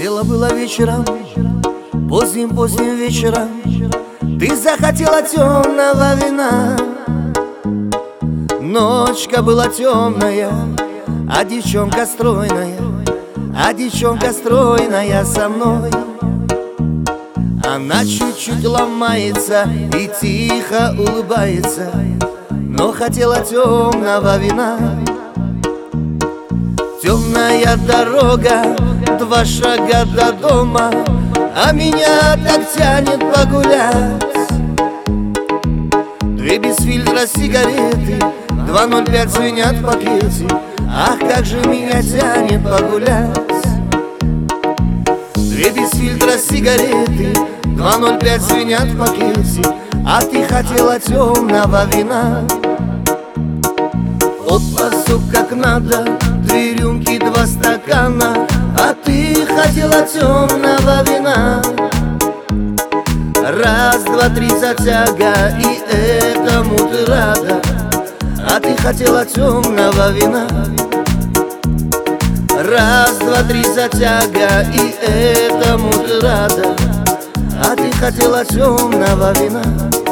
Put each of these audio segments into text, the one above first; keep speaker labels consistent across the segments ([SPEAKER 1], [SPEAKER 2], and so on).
[SPEAKER 1] Дело было вечером, поздним вечером. Ты захотела темного вина. Ночка была темная, а девчонка стройная, со мной. Она чуть-чуть ломается и тихо улыбается, но хотела темного вина. Темная дорога, 2 шага до дома, а меня так тянет погулять. 2 без фильтра сигареты, 2.05 звенят в пакете. Ах, как же меня тянет погулять. 2 без фильтра сигареты, 2.05 звенят в пакете. А ты хотела темного вина. Опа, все как надо, 2 рюмки, 2 стакана, а ты хотела темного вина. 1, 2, 3 затяга, и этому ты рада, а ты хотела темного вина. 1, 2, 3 затяга, и этому ты рада, а ты хотела темного вина.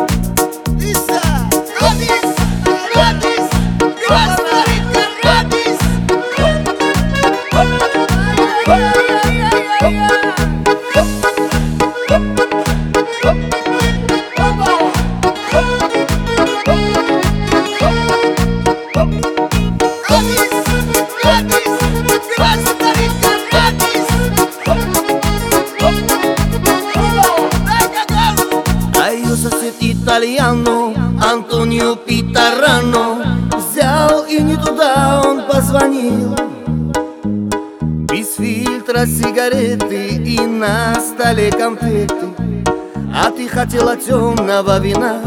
[SPEAKER 1] Сосед итальяно, Антонио Питарано, взял и не туда он позвонил. Без фильтра сигареты и на столе конфеты, а ты хотела темного вина.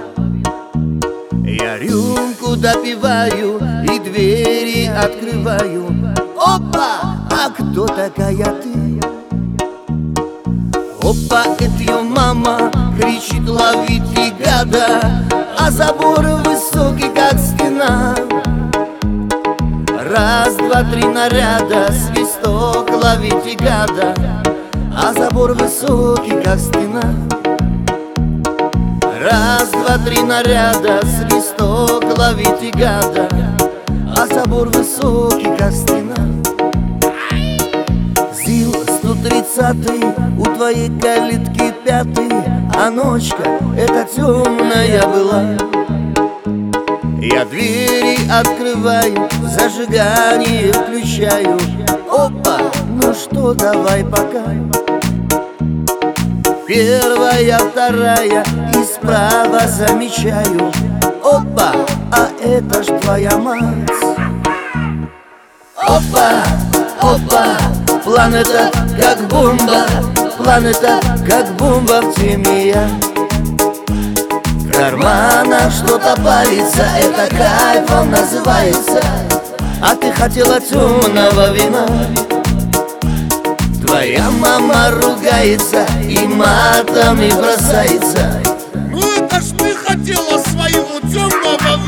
[SPEAKER 1] Я рюмку допиваю и двери открываю. Опа, а кто такая ты? Опа, это ее мама кричит: ловите гада, а забор высокий, как стена. 1, 2, 3 наряда, свисток, ловите гада, а забор высокий, как стена. 1, 2, 3 наряда, свисток, ловите гада, а забор высокий, как стена. ЗИЛ 130, у твоей калитки 5, а ночка эта темная была. Я двери открываю, зажигание включаю. Опа, ну что, давай пока. 1, 2 и справа замечаю. Опа, а это ж твоя мать. Опа, опа, планета как бомба, планета как бомба в теме я. В карманах что-то палится, это кайфом называется, а ты хотела темного вина. Твоя мама ругается и матами бросается.
[SPEAKER 2] Ну это ж ты хотела своего темного вина.